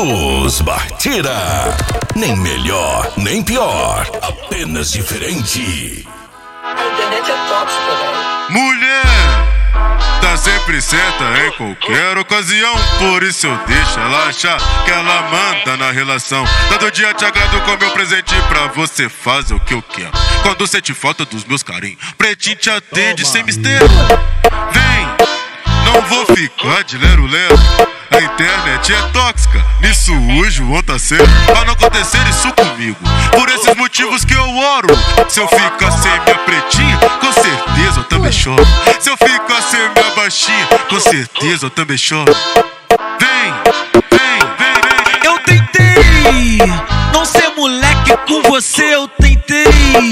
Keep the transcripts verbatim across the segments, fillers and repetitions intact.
Os Bartira. Nem melhor, nem pior. Apenas diferente. A internet é tóxica, velho. Mulher tá sempre certa em qualquer ocasião. Por isso eu deixo ela achar que ela manda na relação. Todo dia te agrado com meu presente pra você fazer o que eu quero. Quando sente falta dos meus carinhos, pretinho te atende sem mistério. Vem, não vou ficar de lero-lero. A internet é tóxica, nisso hoje o tá sério. Pra não acontecer isso comigo, por esses motivos que eu oro. Se eu ficar sem minha pretinha, com certeza eu também choro. Se eu ficar sem minha baixinha, com certeza eu também choro. Vem, vem, vem, vem. Eu tentei não ser moleque com você, eu tentei.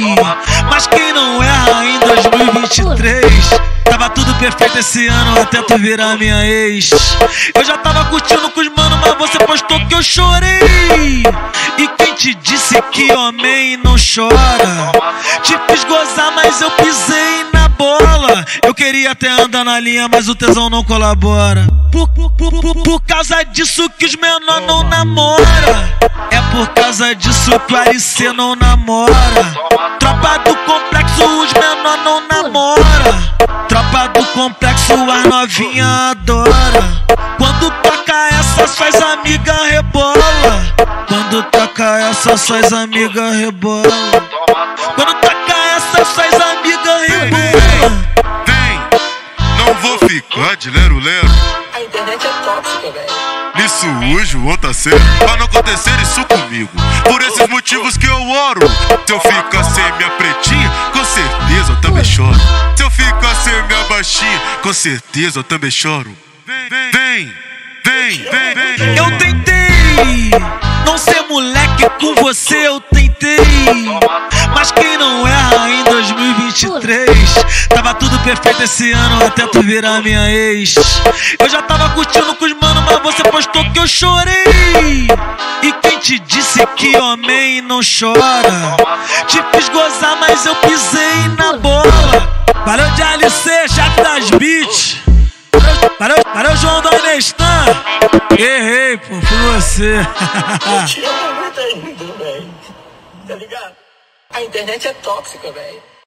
Mas quem não erra em dois mil e vinte e três? Tava tudo perfeito esse ano até tu virar minha ex. Eu já tava curtindo com os mano, mas você postou que eu chorei. E quem te disse que homem não chora? Te fiz gozar, mas eu pisei na bola. Eu queria até andar na linha, mas o tesão não colabora. Por, por, por, por causa disso que os menor não namora. É por causa disso que o L C não namora. Tropa do complexo, os menor não namora. Tropa do complexo, as novinha adora. Quando toca essa, suas amigas rebola. Quando toca essa, suas amigas rebola. Quando toca essa, suas amigas rebola. Vem, não vou ficar de lero-lero. A internet é tóxica, velho. Nisso hoje o tá sério. Pra não acontecer isso comigo, por esses motivos que eu oro. Se eu ficar sem minha pretinha, com certeza eu também choro. Se eu ficar sem minha baixinha, com certeza eu também choro. Vem, vem, vem, vem, vem. Eu tentei não ser moleque com você, eu tentei. Mas quem não erra em dois mil e vinte e três? Tava tudo perfeito esse ano até tu virar minha ex. Eu já tava curtindo com os mano, mas você postou que eu chorei. E quem te disse que homem não chora? Te fiz gozar, mas eu pisei na bola. Valeu de L C, chefe das beats. Valeu, valeu João do Anestan. Errei, pô, foi você. Eu te amo muito ainda, velho. Tá ligado? A internet é tóxica, velho.